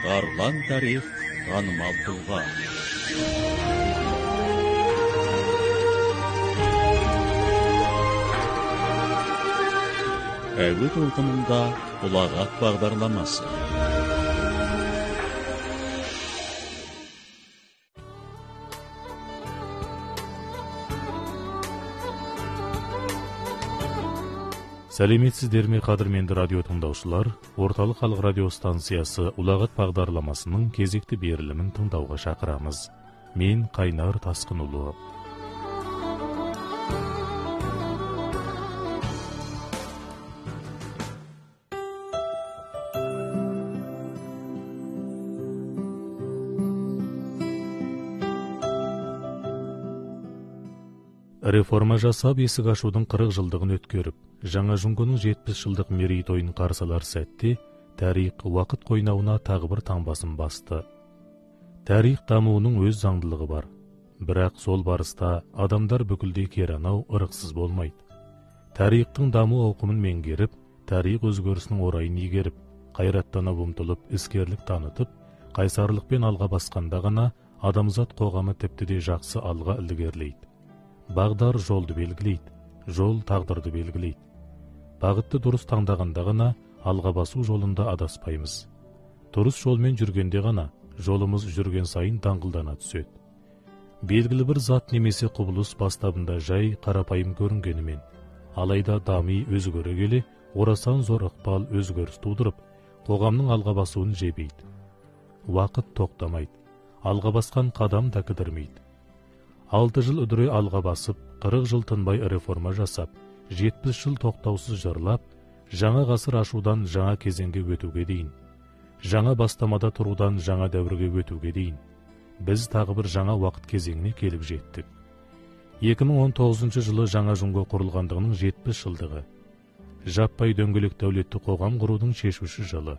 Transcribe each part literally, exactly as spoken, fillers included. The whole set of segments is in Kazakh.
Тарлан тарих танымал тұлға. Әуе толқынында ұлағат бағдарламасы. Сәлеметсіздер ме, қадірменді радио тыңдаушылар? Орталық халық радио станциясы ұлағат бағдарламасының кезекті берілімін тыңдауға шақырамыз. Мен Қайнар Тасқынұлы. Реформа жасап, есік ашудың қырық жылдығын өткеріп, жаңа жұңгының жетпіс жылдық мерейтойын қарсалар сәтте, тарих уақыт қойнауына тағы бір таңбасын басты. Тарих дамуының өз заңдылығы бар, бірақ сол барыста адамдар бүкілдей керанау ырықсыз болмайды. Тарихтың даму ауқымын меңгеріп, тарих өзгерісінің орайын егеріп, қайраттанып ұмтылып, іскерлік танытып, қайсарлықпен алға басқанда ғана адамзат қоғамы тіпті де жақсы алға ілгерілейді. Бағдар жолды белгілейді, жол тағдырды белгілейді. Бағытты дұрыс таңдағанда ғана алға басу жолында адаспаймыз. Дұрыс жолмен жүргенде ғана жолымыз жүрген сайын даңғылдана түседі. Белгілі бір зат немесе құбылыс бастабында жай қарапайым көрінгенімен, алайда дами өзгере келе, орасан зор ықпал өзгеріс тудырып, қоғамның алға басуын жебейді. Уақыт тоқтамайды, алға басқан қадам да кідірмейді. Алты жыл үдіре алға басып, қырық жыл тынбай реформа жасап, жетпіс жыл тоқтаусыз жырлап, жаңа ғасыр ашудан жаңа кезеңге өтуге дейін, жаңа бастамада тұрудан жаңа дәуірге өтуге дейін, біз тағы бір жаңа уақыт кезеңіне келіп жеттік. екі мың он тоғызыншы жылы жаңа жұңго құрылғандығының жетпіс жылдығы. Жаппай дөңгелек дәулетті қоғам құрудың шешуші жылы.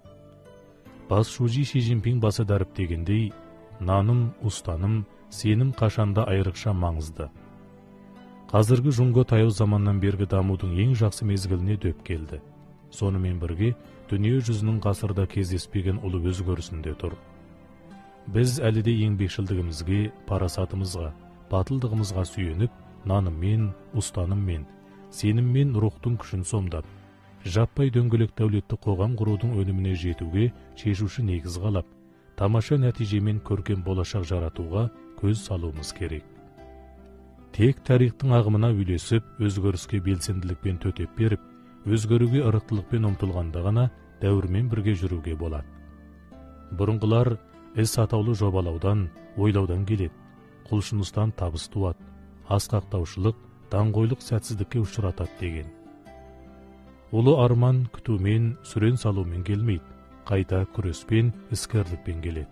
Бас шужи Ши Цзиньпин басы дәріптегендей, наным, ұстаным, сенім қашанда айрықша маңызды. Қазіргі жұңго таяу заманнан бергі дамудың ең жақсы мезгіліне дөп келді. Сонымен бірге, дүние жүзінің ғасырда кездеспеген ұлы өзгерісінде тұр. Біз әлі де еңбекшілдігімізге, парасатымызға, батылдығымызға сүйеніп, наныммен, ұстаныммен, сеніммен рухтың күшін сомдап, жаппай дөңгелек дәулетті қоғам құрудың өніміне жетуге шешуші негіз қалап, тамаша нәтижемен көркем болашақ жаратуға көз салуымыз керек. Тек тарихтың ағымына үйлесіп, өзгеріске белсенділікпен төтеп беріп, өзгеруге ырықтылықпен ұмтылғанда ғана дәуірмен бірге жүруге болады. Бұрынғылар іс атаулы жобалаудан, ойлаудан келеді, құлшыныстан табыс туады, асқақтаушылық, даңғойлық сәтсіздікке ұшыратады деген. Ұлы арман күтумен, сүрен салумен келмейді, қайта күреспен, іскерлікпен келеді.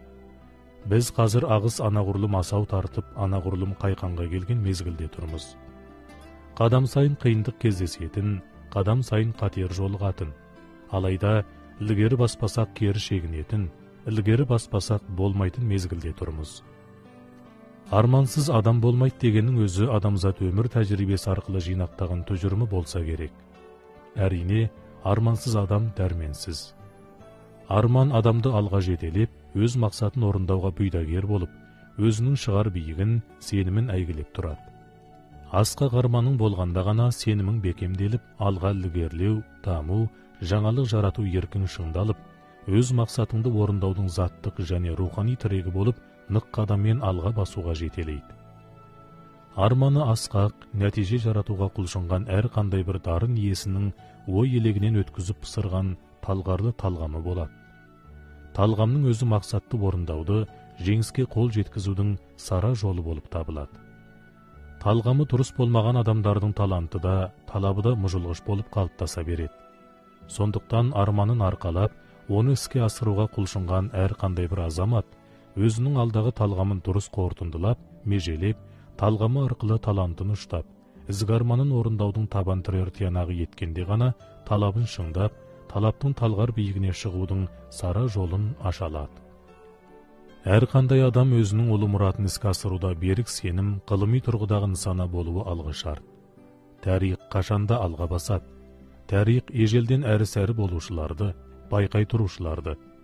Біз қазір ағыс анағұрлым асау тартып, анағұрлым қайқанға келген мезгілде тұрмыз. Қадам сайын қиындық кездесетін, қадам сайын қатер жолығатын. Алайда, ілгері баспасақ кері шегінетін, ілгері баспасақ болмайтын мезгілде тұрмыз. Армансыз адам болмайды дегеннің өзі адамзат өмір тәжірибесі арқылы жинақтаған тұжырымы болса керек. Әрине, армансыз адам дәрменсіз. Арман адамды алға жетелеп, өз мақсатын орындауға бұйдагер болып, өзінің шығар биігін, сенімін әйгілеп тұрады. Асқақ арманың болғанда ғана сенімің бекемделіп, алға ілгерілеу, даму, жаңалық жарату еркін шыңдалып, өз мақсатыңды орындаудың заттық және рухани тірегі болып, нық қадаммен алға басуға жетелейді. Арманы асқақ, нәтиже жаратуға құлшынған әр қандай бір дарын иесінің ой елегінен өткізіп пысырған талғарлы талғамы болады. Талғамның өзі мақсатты орындауды, жеңіске қол жеткізудің сара жолы болып табылады. Талғамы дұрыс болмаған адамдардың таланты да, талабы да мұжылғыш болып қалыптаса береді. Сондықтан арманын арқалап, оны іске асыруға құлшынған әр қандай бір азамат, өзінің алдағы талғамын дұрыс қорытындылап, межелеп, талғамы арқылы талантын ұштап, ізгі арманын орындаудың табан тірер тиянағы еткенде ғана талабын шыңдап, талаптың талғар биігіне шығудың сара жолын аша алады. Әр қандай адам өзінің ұлы мұратын іске асыруда берік сенім, ғылыми тұрғыдағы нысана болуы алғы шарт. Тарих қашанда алға басады. Тарих ежелден әрі-сәрі болушыларды, байқай тұрушыларды,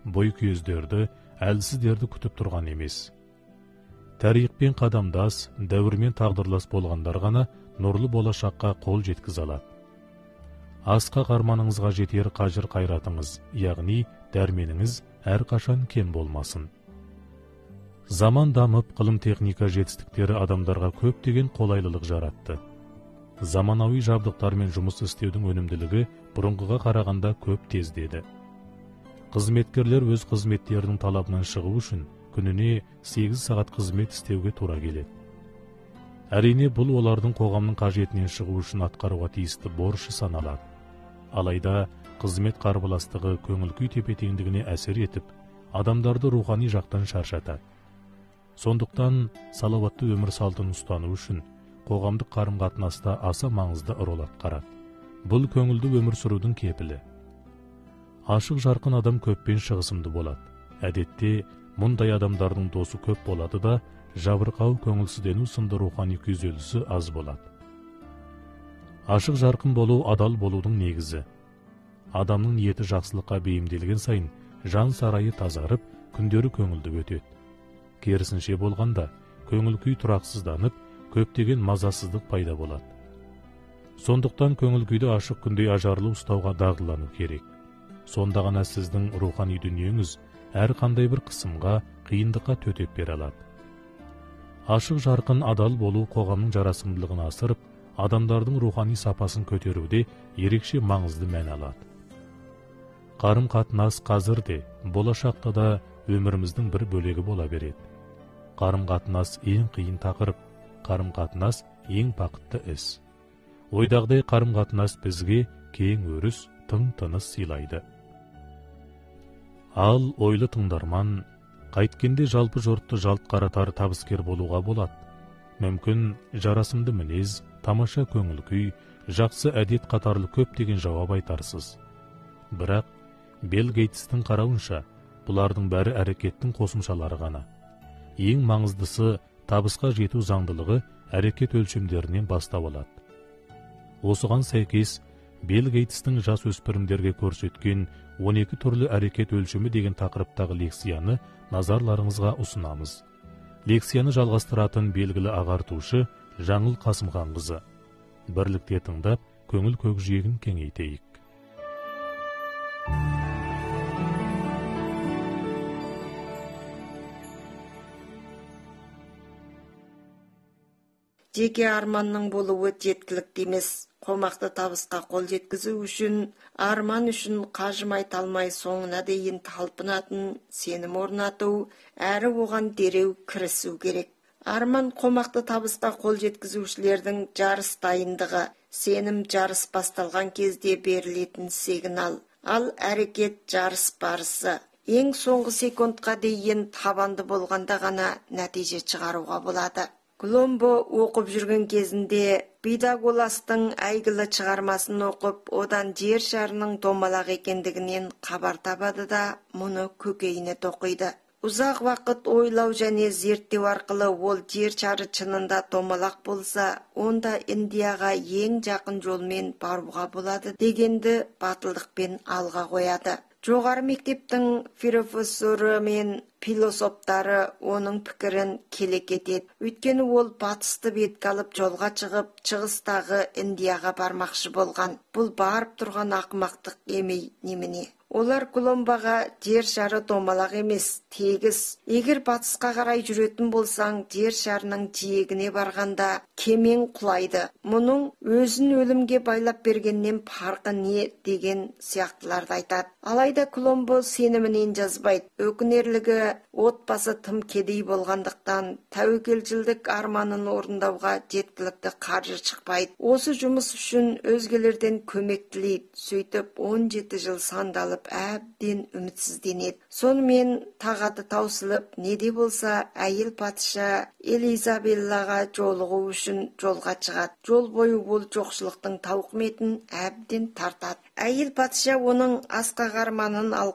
бой көздерді, әлсіздерді күтіп тұрған емес. Тарихпен қадамдас, дәуірмен тағдырлас болғандар ғана нұрлы болашаққа қол жеткізе алады. Асқақ арманыңызға жетер қажыр қайратыңыз, яғни дәрменіңіз әрқашан кем болмасын. Заман дамып, ғылым техника жетістіктері адамдарға көптеген қолайлылық жаратты. Заманауи жабдықтармен жұмыс істеудің өнімділігі бұрынғыға қарағанда көп тездеді. Қызметкерлер өз қызметтерінің талабынан шығу үшін күніне сегіз сағат қызмет істеуге тура келеді. Әрине, бұл олардың қоғамның қажетінен шығу үшін атқаруға тиісті борышы саналады. Алайда қызмет қарбаластығы көңіл күй тепе-теңдігіне әсер етіп, адамдарды рухани жақтан шаршатады. Сондықтан салауатты өмір салтын ұстану үшін қоғамдық қарым-қатынаста аса маңызды рөл атқарады. Бұл көңілді өмір сүрудің кепілі. Ашық жарқын адам көппен шығысымды болады. Әдетте мұндай адамдардың досы көп болады да, жабырқау, көңілсіздену сынды рухани күйзелісі аз болады. Ашық жарқын болу адал болудың негізі. Адамның ниеті жақсылыққа бейімделген сайын жан сарайы тазарып, күндері көңілді өтеді. Керісінше болғанда, көңіл күй тұрақсызданып, көптеген мазасыздық пайда болады. Сондықтан көңіл күйді ашық күндей ажарлы ұстауға дағдылану керек. Сонда ғана сіздің рухани дүниеңіз әр қандай бір қысымға, қиындыққа төтеп бере алады. Ашық жарқын адал болу қоғамның жарасымдылығын асырып, адамдардың рухани сапасын көтеруде ерекше маңызды мән алады. Қарым-қатынас қазір де, болашақта да өміріміздің бір бөлегі бола береді. Қарым-қатынас ең қиын тақырып, қарым-қатынас ең бақытты іс. Ойдағыдай қарым-қатынас бізге кең өріс, тың тыныс сыйлайды. Ал ойлы тыңдарман, қайткенде жалпы жұртты жалт қаратар табыскер болуға болады. Мүмкін жарасымды мінез, тамаша көңіл күй, жақсы әдет қатарлы көптеген жауап айтарсыз. Бірақ Билл Гейтстің қарауынша, бұлардың бәрі әрекеттің қосымшалары ғана. Ең маңыздысы табысқа жету заңдылығы әрекет өлшемдерінен бастау алады. Осыған сәйкес, Билл Гейтстің жас өспірімдерге көрсеткен он екі түрлі әрекет өлшемі деген тақырыптағы лекцияны назарларыңызға ұсынамыз. Лекцияны жалғастыратын белгілі ағартушы Жаңыл Қасымханқызы. Бірлікте тыңдап, көңіл көкжиегін кеңейтейік. Жеке арманның болуы жеткілікті емес. Қомақты табысқа қол жеткізу үшін, арман үшін қажымай талмай соңына дейін талпынатын сенім орнату, әрі оған дереу кірісу керек. Арман қомақты табысқа қол жеткізушілердің жарыс дайындығы, сенім жарыс басталған кезде берілетін сигнал, ал әрекет жарыс барысы. Ең соңғы секундқа дейін табанды болғанда ғана нәтиже шығаруға болады. Коломбо оқып жүрген кезінде Питагорастың әйгілі шығармасын оқып, одан жер шарының домалақ екендігінен хабар табады да, мұны көкейіне тоқиды. Ұзақ вақыт ойлау және зерттеу арқылы ол жер шары шынында домалақ болса, онда Индияға ең жақын жолмен баруға болады дегенді батылдықпен алға қояды. Жоғары мектептің профессоры мен философтары оның пікірін келек етеді. Өйткені ол батысты бетке алып жолға шығып, шығыстағы Индияға бармақшы болған. Бұл барып тұрған ақымақтық емей немене. Олар Коломбоға жер шары домалақ емес, тегіс. Егер батысқа қарай жүретін болсаң, жер шарының жиегіне барғанда кемен құлайды. Мұның өзін өлімге байлап бергеннен farқы не деген сияқтыларды айтады. Алайда Коломбо сенімінен жазбайды. Өкінерлігі, отбасы тым кедей болғандықтан тәуекелшілдік арманын орындауға жеткілікті қаржы шықпайды. Осы жұмыс үшін өзгелерден көмек тілейді. Сөйтіп он жеті жыл сандалып әбден үмітсізденеді. Сонымен тағаты таусылып, неде болса әйел патша Элизабеллаға жолығу үшін жолға шығады. Жол бойы ол жоқшылықтың тауқыметін әбден тартады. Әйел патша оның асқақ арманын алқап,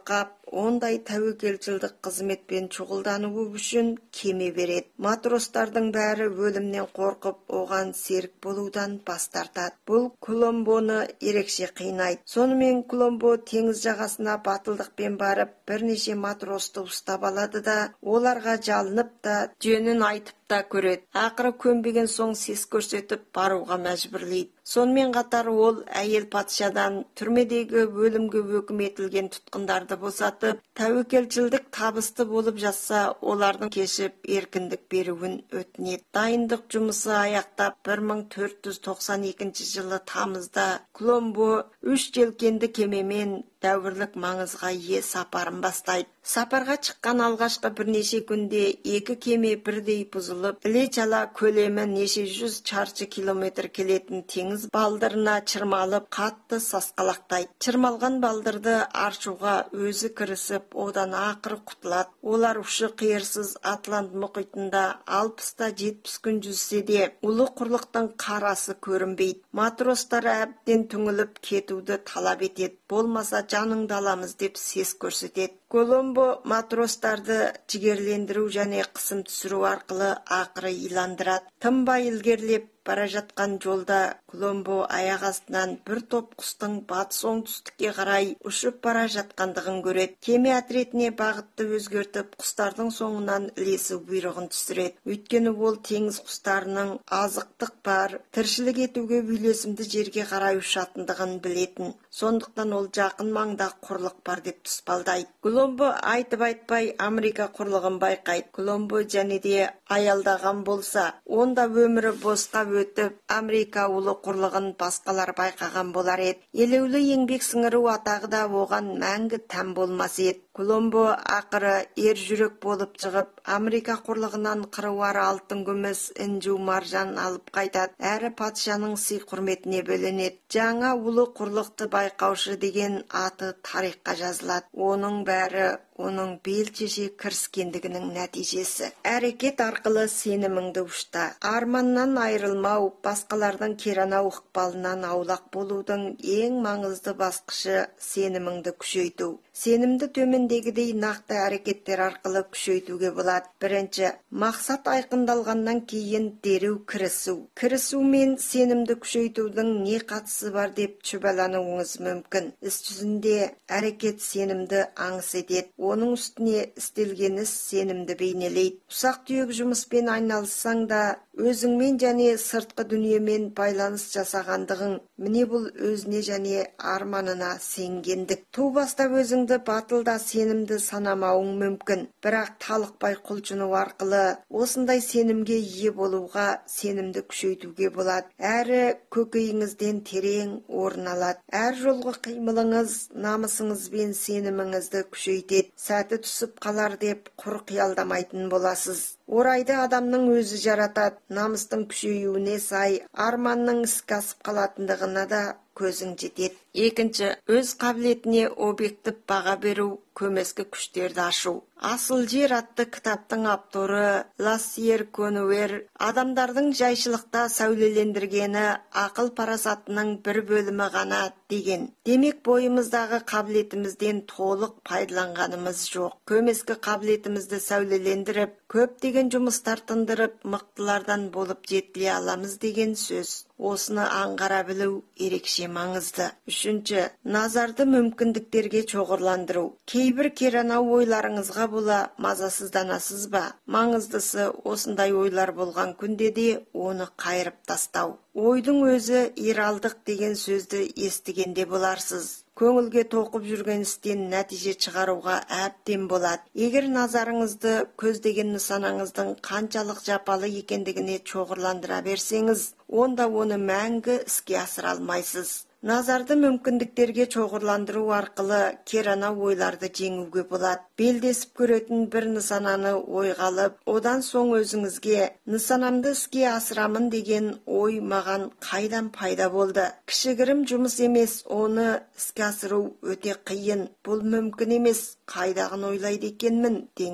ондай тәуекелчілдік қызметпен шұғылдануы үшін кеме береді. Матростардың бәрі өлімнен қорқып, оған серік болудан бас тартады. Бұл Коломбоны ерекше қинайды. Сонымен Коломбо теңіз жағасына батылдықпен барып, бірнеше матросты ұстап алады да, оларға жалынып та, жөнін айтып та көреді. Ақыры көнбеген соң сес көрсетіп баруға мәжбүрлейді. Сонымен қатар ол әйел патшадан түрмедегі өлімге өкім етілген тұтқындарды босатып, тәуекелшілдік табысты болып жатса, олардың кешіп еркіндік беруін өтінеді. Дайындық жұмысы аяқтап бір мың төрт жүз тоқсан екінші жылы тамызда Коломбо үш желкенді кемемен дәуірлік маңызға ие сапарын бастайды. Сапарға шыққан алғашқы бірнеше күнде екі кеме бірдей бұзылып, іле-шала көлемі неше жүз шаршы километр келетін теңіз балдырына чырмалып, қатты сасқалақтайды. Чырмалған балдырды аршуға өзі кірісіп, одан ақыры құтылады. Олар ұшы қиырсыз Атлант мұхитында алпыста жетпіс күн жүзсе де, ұлы құрлықтың қарасы көрінбейді. Матростар әбден түңіліп кетуді талап етеді. Болмаса жаныңды аламыз деп сес көрсетеді. Коломбо матростарды жігерлендіру және қысым түсіру арқылы ақыры иландырады. Тынбай ілгерілеп бара жатқан жолда Коломбо аяқ астынан бір топ құстың батыс оңтүстікке қарай ұшып бара жатқандығын көреді. Кеме отрядіне бағытты өзгертіп, құстардың соңынан ілесу бұйрығын түсіреді. Өйткені ол теңіз құстарының азықтық бар, тіршілік етуге үйлесімді жерге қарай ұшатындығын білетін. Сондықтан ол жақын маңда құрлық бар деп тұспалдайды. Коломбо айтып-айтпай Америка құрлығын байқайды. Коломбо және де аялдаған болса, онда өмірі босқа өтіп, Америка ұлы құрлығын басқалар байқаған болар еді. Елеулі еңбек сіңіру атағы да оған мәңгі тән болмас еді. Коломбо ақыры ер жүрек болып шығып, Америка құрлығынан қыруар алтын, күміс, інжу, маржан алып қайтады. Әрі патшаның сый құрметіне бөленеді. Жаңа ұлы құрлықты байқаушы деген аты тарихқа жазылады. Оның бәрі оның белшеше кіріскендігінің нәтижесі. Әрекет арқылы сеніміңді ұшта. Арманнан айырылмау, басқалардың керанау ықпалынан аулақ болудың ең маңызды басқышы сеніміңді күшейту. Сенімді төмендегідей нақты әрекеттер арқылы күшейтуге болады. Бірінші, мақсат айқындалғаннан кейін дереу кірісу. Кірісу мен сенімді күшейтудің не қатысы бар деп шүбәлануыңыз мүмкін. Іс жүзінде әрекет сенімді аңыс етеді. Оның үстіне істелген іс сенімді бейнелейді. Ұсақ түйек жұмыспен айналыссаң да, өзіңмен және сыртқы дүниемен байланыс жасағандығың, міне бұл өзіне және арманына сенгендік. Ту бастап өзіңді батылда сенімді санамауың мүмкін, бірақ талықпай құлшыну арқылы осындай сенімге ие болуға, сенімді күшейтуге болады. Әрі көкейіңізден терең орын алады. Әр жолғы қимылыңыз намысыңыз бен сеніміңізді күшейтеді. Сәті түсіп қалар деп құр қиялдамайтын боласыз. Орайды адамның өзі жаратады. Намыстың күшеюіне сай арманның іске асып қалатындығына да көзің жетеді. Екінші, өз қабілетіне объектив баға беру, көмескі күштерді ашу. Асыл жер атты кітаптың авторы Лассьер Конуэр адамдардың жайшылықта сәулелендіргені ақыл парасатының бір бөлімі ғана деген. Демек бойымыздағы қабілетімізден толық пайдаланғанымыз жоқ. Көмескі қабілетімізді сәулелендіріп, көптеген жұмыстар тындырып, мықтылардан болып жетіле аламыз деген сөз. Осыны аңғара білу ерекше маңызды. Үшінші, назарды мүмкіндіктерге шоғырландыру. Кейбір керанау ойларыңызға бола мазасызданасыз ба? Маңыздысы осындай ойлар болған күнде де оны қайырып тастау. Ойдың өзі иралдық деген сөзді естігенде боларсыз. Көңілге тоқып жүрген істен нәтиже шығаруға әбден болады. Егер назарыңызды көздеген нысанаңыздың қаншалық жапалы екендігіне шоғырландыра берсеңіз, онда оны мәңгі іске асыра алмайсыз. Назарды мүмкіндіктерге шоғырландыру арқылы керана ойларды жеңуге болады. Белдесіп көретін бір нысананы ойға алып, одан соң өзіңізге нысанамды іске асырамын деген ой маған қайдан пайда болды? Кішігірім жұмыс емес, оны іске асыру өте қиын. Бұл мүмкін емес, қайдағын ойлайды екенмін деңіз.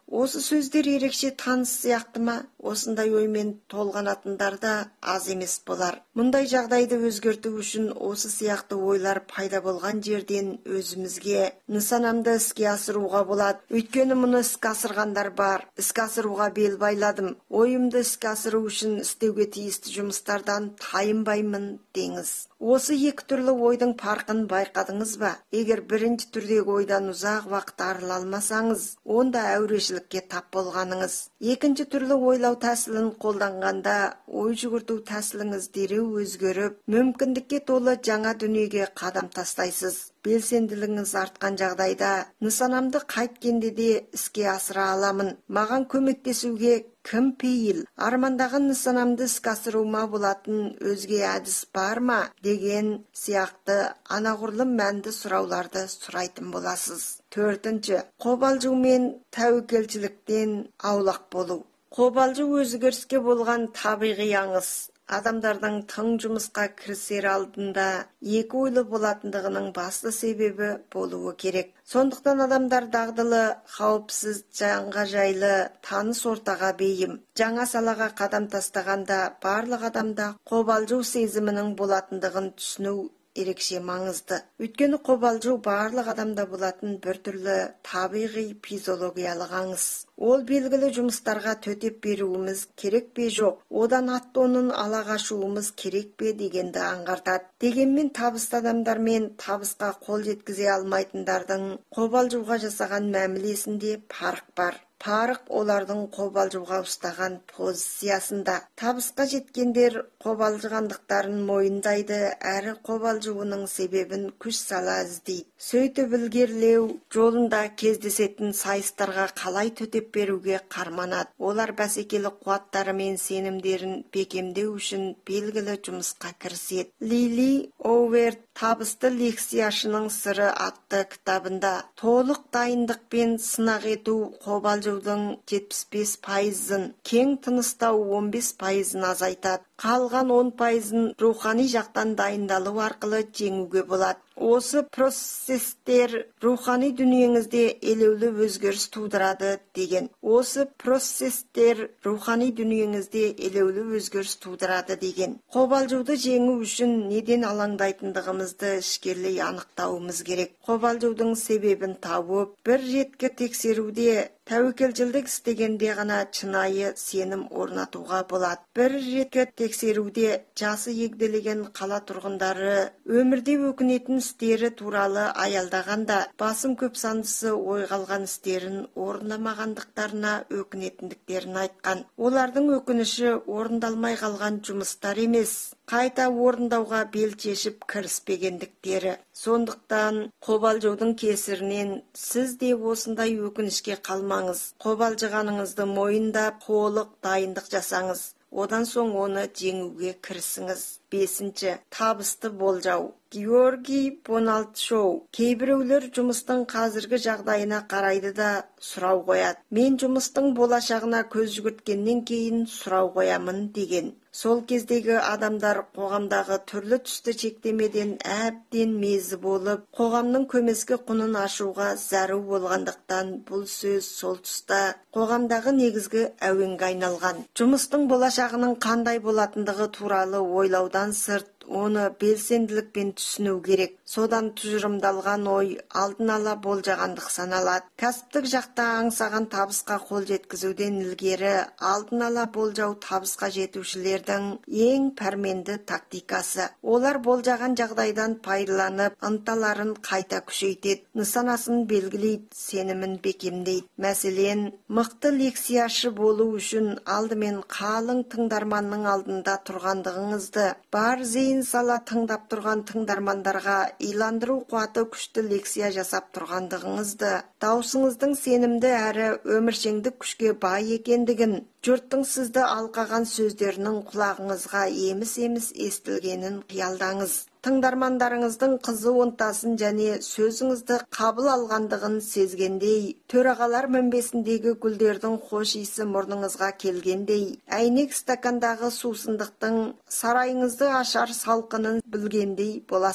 Осы сөздер ерекше таныс сияқты ма? Осындай оймен толғанатындар да аз емес болар. Мұндай жағдайды өзгерту үшін осы сияқты ойлар пайда болған жерден өзімізге нысанамды іске асыруға болады. Өйткені мұны іске асырғандар бар. Іске асыруға бел байладым. Ойымды іске асыру үшін істеуге тиісті жұмыстардан тайынбаймын деңіз. Осы екі түрлі ойдың парқын байқадыңыз ба? Егер бірінші түрдегі ойдан ұзақ уақыт арыла алмасаңыз, онда әурешілікке тап болғаныңыз. Екінші түрлі ойлау тәсілін қолданғанда, ой жүгірту тәсіліңіз дереу өзгеріп, мүмкіндікке толы жаңа дүниеге қадам тастайсыз. Белсенділігіңіз артқан жағдайда, нысанамды қайткенде де іске асыра аламын. Маған көмектесуге кім пейіл? Армандаған нысанамды іске асыруыма болатын өзге әдіс бар ма? Деген сияқты анағұрлым мәнді сұрауларды сұрайтын боласыз. Төртінші, қобалжу мен тәуекелшіліктен аулақ болу. Қобалжу өзгеріске болған табиғи аңыз. Адамдардың тың жұмысқа кірісер алдында екі ойлы болатындығының басты себебі болуы керек. Сондықтан адамдар дағдылы, қауіпсіз, жанға жайлы, таныс ортаға бейім. Жаңа салаға қадам тастағанда барлық адамда қобалжу сезімінің болатындығын түсіну ерекше маңызды. Өйткені қобалжу барлық адамда болатын бір түрлі табиғи физиологиялық аңыз. Ол белгілі жұмыстарға төтеп беруіміз керек пе жоқ, одан ат-тонын ала қашуымыз керек пе дегенді аңғартады. Дегенмен табысты адамдар мен табысқа қол жеткізе алмайтындардың қобалжуға жасаған мәмілесінде парық бар. Парық олардың қобалжуға ұстаған позициясында. Табысқа жеткендер қобалжығандықтарын мойындайды, әрі қобалжуының себебін күш сала іздейді. Сөйтіп ілгерілеу жолында кездесетін сайыстарға қалай төтеп беруге қарманады. Олар бәсекелі қуаттары мен сенімдерін бекемдеу үшін белгілі жұмысқа кіріседі. Лили Оуэрт «Табысты лексияшының сыры» атты кітабында толық дайындықпен сынақ ету қобалжудың жетпіс бес пайызын, кең тыныстау он бес пайызын азайтады. Қалған он пайызын рухани жақтан дайындалу арқылы жеңуге болады. Осы процесстер рухани дүниеңізде елеулі өзгеріс тудырады деген. Осы процесстер рухани дүниеңізде елеулі өзгеріс тудырады деген. Қобалжуды жеңу үшін неден алаңдайтындығымызды ішкерлей анықтауымыз керек. Қобалжудың себебін тауып, бір реткі тексеруде тәуекелшілдік істегенде ғана шынайы сенім орнатуға болады. Бір реткі тексеруде жасы егделеген қала тұрғындары өмірде өкінетін істері туралы аялдағанда, басым көп сандысы ойға алған істерін орындамағандықтарына өкінетіндіктерін айтқан. Олардың өкініші орындалмай қалған жұмыстар емес, қайта орындауға бел шешіп кіріспегендіктері. Сондықтан қобалжудың кесірінен сіз де осындай өкінішке қалмаңыз. Қобалжығаныңызды мойындап, толық дайындық жасаңыз. Одан соң оны жеңуге кірісіңіз. Бесінші, табысты болжау. Георгий Бональд-Шоу. Кейбіреулер жұмыстың қазіргі жағдайына қарайды да сұрау қояды. Мен жұмыстың болашағына көз жүгірткеннен кейін сұрау қоямын деген. Сол кездегі адамдар қоғамдағы түрлі түсті шектемеден әбден мезі болып, қоғамның көмескі құнын ашуға зәру болғандықтан бұл сөз сол тұста қоғамдағы негізгі әуенге айналған. Жұмыстың болашағының қандай болатындығы туралы ойлаудан сырт, оны белсенділікпен түсіну керек. Содан тұжырымдалған ой алдын ала болжағандық саналады. Кәсіптік жақта аңсаған табысқа қол жеткізуден ілгері алдын ала болжау табысқа жетушілердің ең пәрменді тактикасы. Олар болжаған жағдайдан пайдаланып, ынталарын қайта күшейтеді, нысанасын белгілейді, сенімін бекемдейді. Мәселен, мықты лексияшы болу үшін алдымен қалың тыңдарманның алдында тұрғандығыңызды, бар зейін сала тыңдап тұрған тыңдармандарға иландыру қуаты күшті лексия жасап тұрғандығыңызды, даусыңыздың сенімді әрі өміршеңдік күшке бай екендігін, жұрттың сізді алқаған сөздерінің құлағыңызға еміс-еміс естілгенін қиялдаңыз. Тыңдармандарыңыздың қызу ынтасын және сөзіңізді қабыл алғандығын сезгендей, төрағалар мінбесіндегі гүлдердің хош иісі мұрныңызға келгендей, әйнек стакандағы сусындықтың сарайыңызды ашар салқынын білгендей боласыз.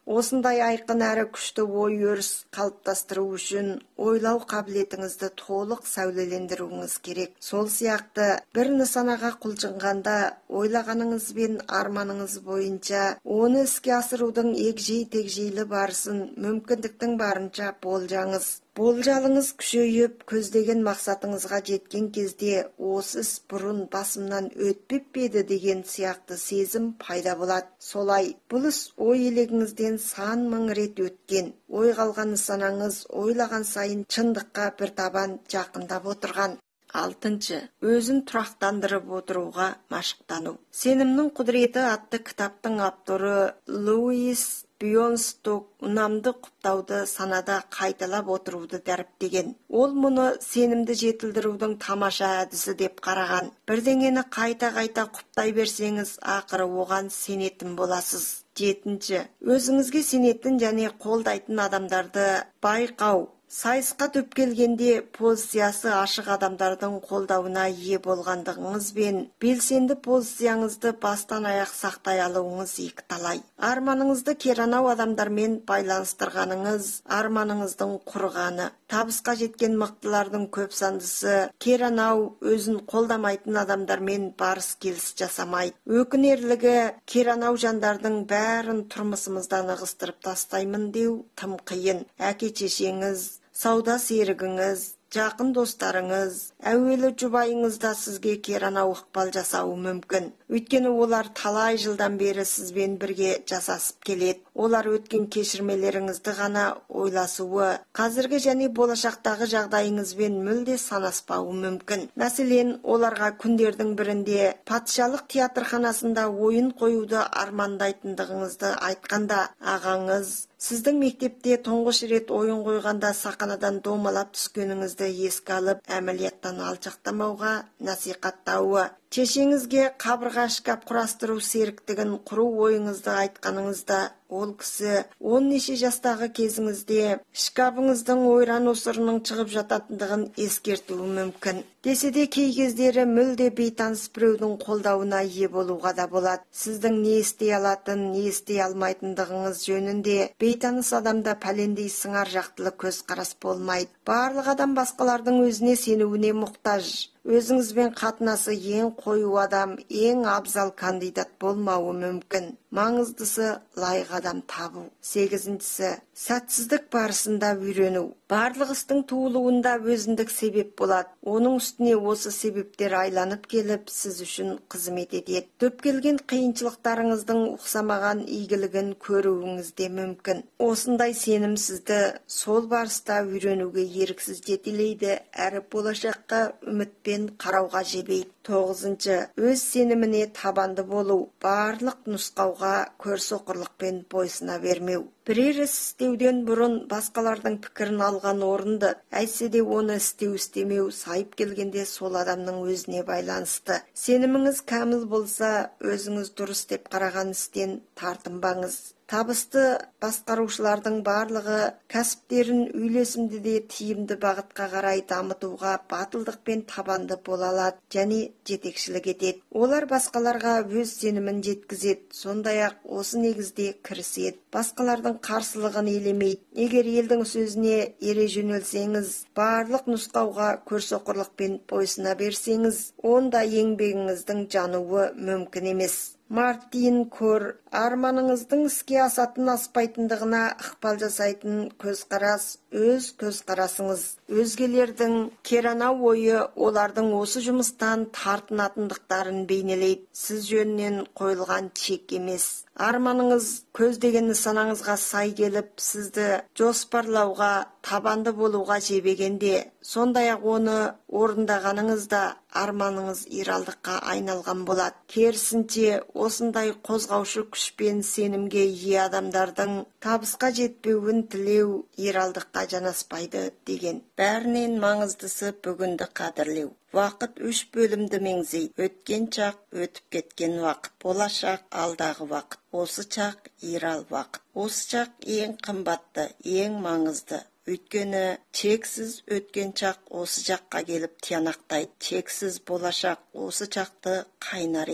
Осындай айқын әрі күшті ой өріс қалыптастыру үшін ойлау қабілетіңізді толық сәулелендіруіңіз керек. Сол сияқты бір нысанаға құлшынғанда ойлағаныңыз бен арманыңыз бойынша оны іске асырудың егжей-тегжейлі барысын мүмкіндіктің барынша болжаңыз. Болжалыңыз күшейіп, көздеген мақсатыңызға жеткен кезде осы іс бұрын басымнан өтпеп пе еді деген сияқты сезім пайда болады. Солай, бұл іс ой елегіңізден сан мың рет өткен. Ой қалған нысанаңыз ойлаған сайын шындыққа бір табан жақындап отырған. Алтыншы, өзін тұрақтандырып отыруға машықтану. Сенімнің құдіреті атты кітаптың авторы Луис Бьонсток ұнамды құптауды санада қайталап отыруды дәріптеген. Ол мұны сенімді жетілдірудің тамаша әдісі деп қараған. Бірдеңені қайта-қайта құптай берсеңіз, ақыры оған сенетін боласыз. Жетінші, өзіңізге сенетін және қолдайтын адамдарды байқау. Сайысқа түп келгенде позициясы ашық адамдардың қолдауына ие болғандығыңыз бен белсенді позицияңызды бастан аяқ сақтай алуыңыз екіталай. Арманыңызды керанау адамдармен байланыстырғаныңыз арманыңыздың құрғаны. Табысқа жеткен мықтылардың көп сандысы керанау өзін қолдамайтын адамдармен барыс келіс жасамайды. Өкінерлігі, керанау жандардың бәрін тұрмысымыздан ығыстырып тастаймын деу тым қиын. Әке-шешеңіз, сауда серігіңіз, жақын достарыңыз, әуелі жұбайыңыз да сізге керанау ықпал жасауы мүмкін. Өйткені олар талай жылдан бері сізбен бірге жасасып келеді. Олар өткен кешірмелеріңізді ғана ойласуы, қазіргі және болашақтағы жағдайыңызбен мүлде санаспауы мүмкін. Мәселен, оларға күндердің бірінде патшалық театрханасында ойын қоюды армандайтындығыңызды айтқанда, ағаңыз сіздің мектепте тұңғыш рет ойын қойғанда сақанадан домалап түскеніңізді еске алып, әмелияттан алшақтамауға насихаттауы. Шешеңізге қабырға шкаф құрастыру серіктігін құру ойыңызды айтқаныңызда, ол кісі он неше жастағы кезіңізде шкафыңыздың ойран осырының шығып жататындығын ескертуі мүмкін. Десе де кей кездері мүлде бейтаныс біреудің қолдауына ие болуға да болады. Сіздің не істей алатын, не істей алмайтындығыңыз жөнінде бейтаныс адамда пәлендей сыңар жақтылы көзқарас болмайды. Барлық адам басқалардың өзіне сенуіне мұқтаж. Өзіңізбен қатынасы ең қою адам, ең абзал кандидат болмауы мүмкін. Маңыздысы лайық адам табу. Сегізіншісі, сәтсіздік барысында үйрену. Барлық істің туылуында өзіндік себеп болады. Оның үстіне осы себептер айланып келіп, сіз үшін қызмет етеді. Төп келген қиыншылықтарыңыздың ұқсамаған игілігін көруіңіз де мүмкін. Осындай сенім сізді сол барыста үйренуге еріксіз жетелейді, әрі болашаққа үмітпен қарауға жебейді. Тоғызыншы, өз сеніміне табанды болу. Барлық нұсқауға көрсоқырлықпен бойсына бермеу. Бірер іс істеуден бұрын басқалардың пікірін алған орынды, әйтсе де оны істеу істемеу сайып келгенде сол адамның өзіне байланысты. Сеніміңіз кәміл болса, өзіңіз дұрыс деп қараған істен тартынбаңыз. Табысты басқарушылардың барлығы кәсіптерін үйлесімді де тиімді бағытқа қарай дамытуға батылдықпен табанды бола алады және жетекшілік етеді. Олар басқаларға өз сенімін жеткізеді, сондай-ақ осы негізде кіріседі. Басқалардың қарсылығын елемейді. Егер елдің сөзіне ере жөнелсеңіз, барлық нұсқауға көрсоқырлықпен бойсына берсеңіз, онда еңбегіңіздің жануы мүмкін емес. Мартин Кор, арманыңыздың іске асатын аспайтындығына ықпал жасайтын көзқарас өз көзқарасыңыз. Өзгелердің керанау ойы олардың осы жұмыстан тартынатындықтарын бейнелейді. Сіз жөнінен қойылған чек емес. Арманыңыз көздеген нысанаңызға сай келіп, сізді жоспарлауға, табанды болуға жебегенде, сондай-ақ оны орындағаныңызда арманыңыз иралдыққа айналған болады. Керісінше, осындай қозғаушы күш пен сенімге ие адамдардың табысқа жетпеуін тілеу иралдыққа жанаспайды деген. Бәрінен маңыздысы бүгінді қадірлеу. Вақыт үш бөлімді меңзейді. Өткен шақ, өтіп кеткен уақыт. Болашақ, алдағы уақыт. Осы шақ, ирал уақыт. Осы шақ ең қымбатты, ең маңызды. Өйткені чексіз өткен шақ осы жаққа келіп тиянақтайды. Чексіз болашақ осы шақты қайнар етеді.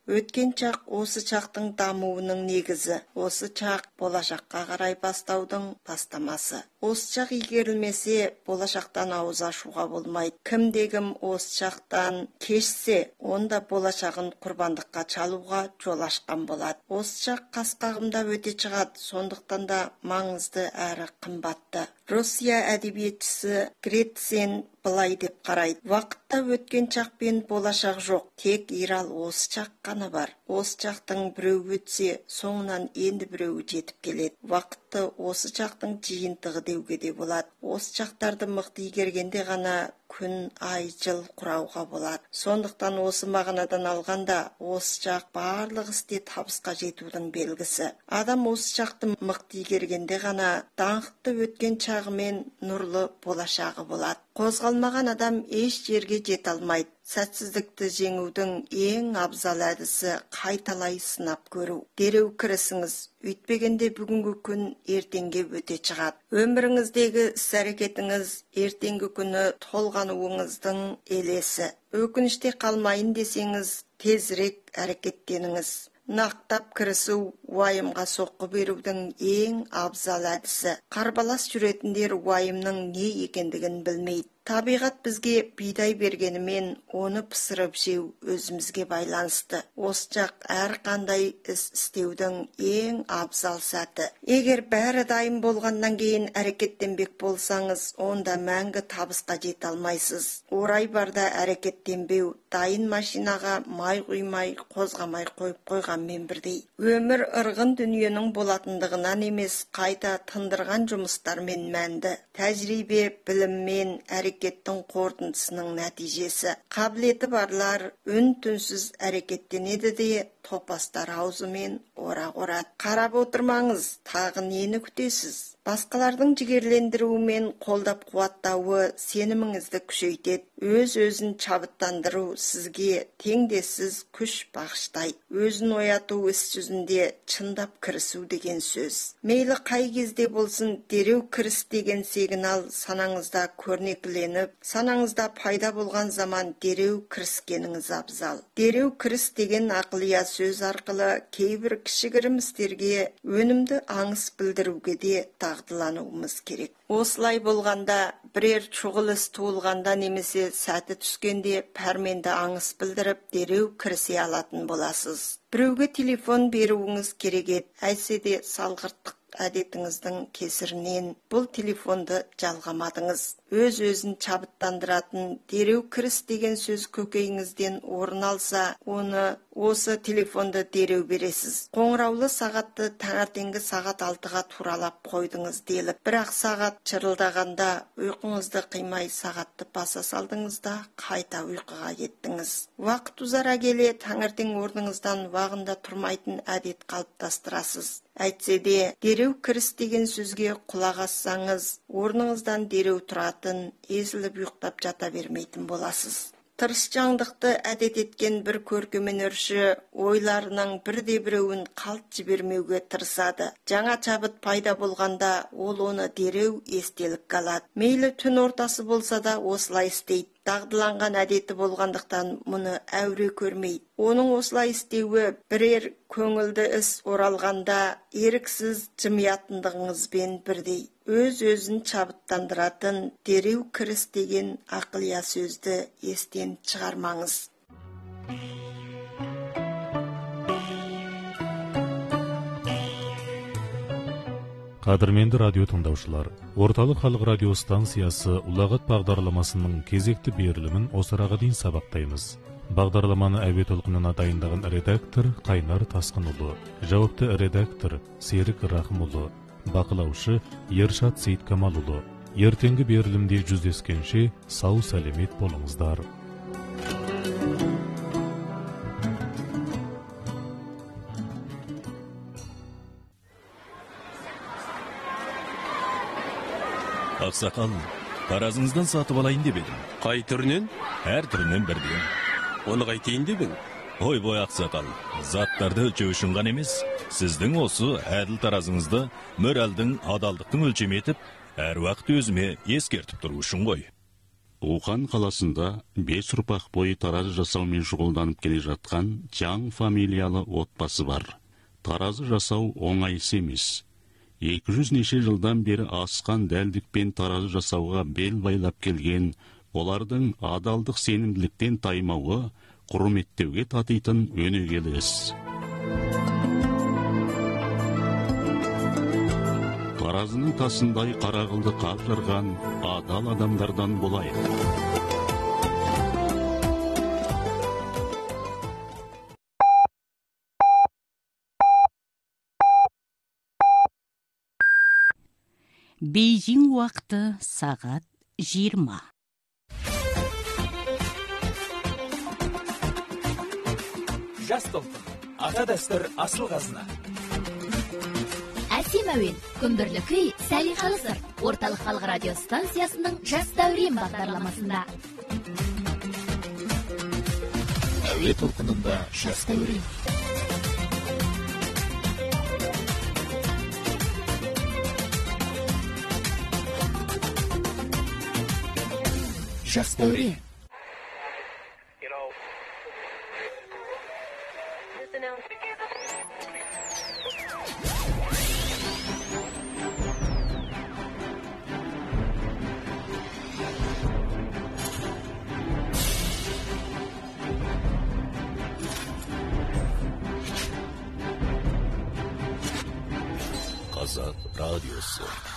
Өткен чақ осы чақтың дамуының негізі, осы чақ болашаққа қарай бастаудың бастамасы. Осы чақ игерілмесе, болашақтан ауыз ашуға болмайды. Кімде-кім осы чақтан кешсе, онда болашағын құрбандыққа чалуға жол ашқан болады. Осы чақ қас-қағымда өте шығады, сондықтан да маңызды әрі қымбатты. Россия әдебиетшісі Гретсен былай деп қарайды: вақытта өткен чақ пен болашақ жоқ, тек ирал осы чақ қана бар. Осы чақтың біреу өтсе, соңынан енді біреуі жетіп келеді. Вақытты осы чақтың жиынтығы деуге де болады. Осы чақтарды мықты игергенде ғана күн, ай, жыл құрауға болады. Сондықтан осы мағынадан алғанда, осы чақ барлық істе табысқа жетудің белгісі. Адам осы чақты мықты игергенде ғана даңқты өткен чағы мен нұрлы болашағы болады. Қозғалмаған адам еш жерге жете алмайды. Сәтсіздікті жеңудің ең абзал әдісі қайталай сынап көру. Дереу кірісіңіз, өйтпегенде бүгінгі күн ертеңге өте шығады. Өміріңіздегі іс-әрекетіңіз ертеңгі күні толғануыңыздың елесі. Өкініште қалмайын десеңіз, тезірек әрекеттеніңіз. Нақтап кірісу уайымға соққы берудің ең абзал әдісі. Қарбалас жүретіндер уайымның не екендігін білмейді. Табиғат бізге бидай бергенімен, оны пысырып жеу өзімізге байланысты. Осы чақ әрқандай іс істеудің ең абзал сәті. Егер бәрі дайын болғаннан кейін әрекеттенбек болсаңыз, онда мәңгі табысқа жете алмайсыз. Орай барда әрекеттенбеу, дайын машинаға май құймай, қозғамай қойып қойғанмен бірдей. Өмір ырғын дүниенің болатындығынан емес, қайта тындырған жұмыстармен мәнді. Тәжірибе, біліммен әрекеттің қорытындысының нәтижесі. Қабілеті барлар үн-түнсіз әрекеттенеді де, топастар аузымен орақ орады. Қарап отырмаңыз, тағы нені күтесіз? Басқалардың жігерлендіруімен қолдап қуаттауы сеніміңізді күшейтеді. Өз-өзін шабыттандыру сізге теңдессіз күш бағыштайды. Өзін ояту іс жүзінде чындап кірісу деген сөз. Мейлі қай кезде болсын, дереу кіріс деген сигнал санаңызда көрнекіленіп, санаңызда пайда болған заман дереу кіріскеніңіз абзал. Дереу кіріс деген ақылия сөз арқылы кейбір кішігірім істерге өнімді аңыс білдіруге де дағдылануымыз керек. Осылай болғанда, бірер шұғыл іс туылғанда немесе сәті түскенде пәрменді аңыс білдіріп, дереу кірісе алатын боласыз. Біреуге телефон беруіңіз керек еді, әйтсе де салғырттық әдетіңіздің кесірінен бұл телефонды жалғамадыңыз. Өз-өзін чабыттандыратын дереу кіріс деген сөз көкейіңізден орын алса, оны осы телефонды дереу бересіз. Қоңыраулы сағатты таңертеңгі сағат алтыға туралап қойдыңыз деліп, бірақ сағат шырылдағанда ұйқыңызды қимай сағатты баса салдыңыз да қайта ұйқыға кеттіңіз. Уақыт ұзара келе таңертең орныңыздан уағында тұрмайтын әдет қалыптастырасыз. Әйтсе де, дереу кіріс деген сөзге құлақ ассаңыз, орныңыздан дереу тұратын, езіліп ұйықтап жата бермейтін боласыз. Тырысчаңдықты әдет еткен бір көркемөнерші ойларының бірде біреуін қалт жібермеуге тырысады. Жаңа чабыт пайда болғанда ол оны дереу естелік қалады. Мейлі түн ортасы болса да осылай істейді. Дағдыланған әдеті болғандықтан мұны әуре көрмейді. Оның осылай істеуі бірер көңілді іс оралғанда еріксіз жымиятындығыңызбен бірдей. Өз-өзін чабыттандыратын дереу кіріс деген ақылия сөзді естен шығармаңыз. Қадірменді радио тыңдаушылар, Орталық халық радио станциясы ұлағат бағдарламасының кезекті берілімін осыраға дейін сабақтаймыз. Бағдарламаны әуе толқынына дайындаған редактор Қайнар Тасқынұлы, жауапты редактор Серік Рахымұлы, бақылаушы Ершат Сейткамалұлы. Ертеңгі берілімде жүздескенше сау сәлемет болыңыздар. Ақсақал, таразыңыздан сатып алайын деп едім. Қай түрінен? Әр түрінен бірден. Оны қайтейін деп ең? Ой бой ақсақал, заттарды өлшеу үшін ғана емес, сіздің осы әділ таразыңызды моральдың, адалдықтың өлшемі етіп, әр уақыт өзіме ескертіп тұру үшін ғой. Ухан қаласында бес ұрпақ бойы таразы жасаумен шұғылданып келе жатқан Чаң фамилиялы отбасы бар. Таразы жасау оңай іс емес. екі жүз неше жылдан бері асқан дәлдікпен таразы жасауға бел байлап келген, олардың адалдық сенімділіктен таймауы құрметтеуге татитын өнегелі іс. Таразының тасындай қарағылды қап жарған адал адамдардан болайық. Бейжің уақыты сағат жиырма. Жас толқын, ата дәстүр асыл қазына. Әсем әуен, күмбірлі күй, сәлиқалы сыр. Орталық халық радио станциясының жас дәурен бағдарламасында. Әуе толқынында жас дәурен. Жас дәурен. Қазақ радиосы.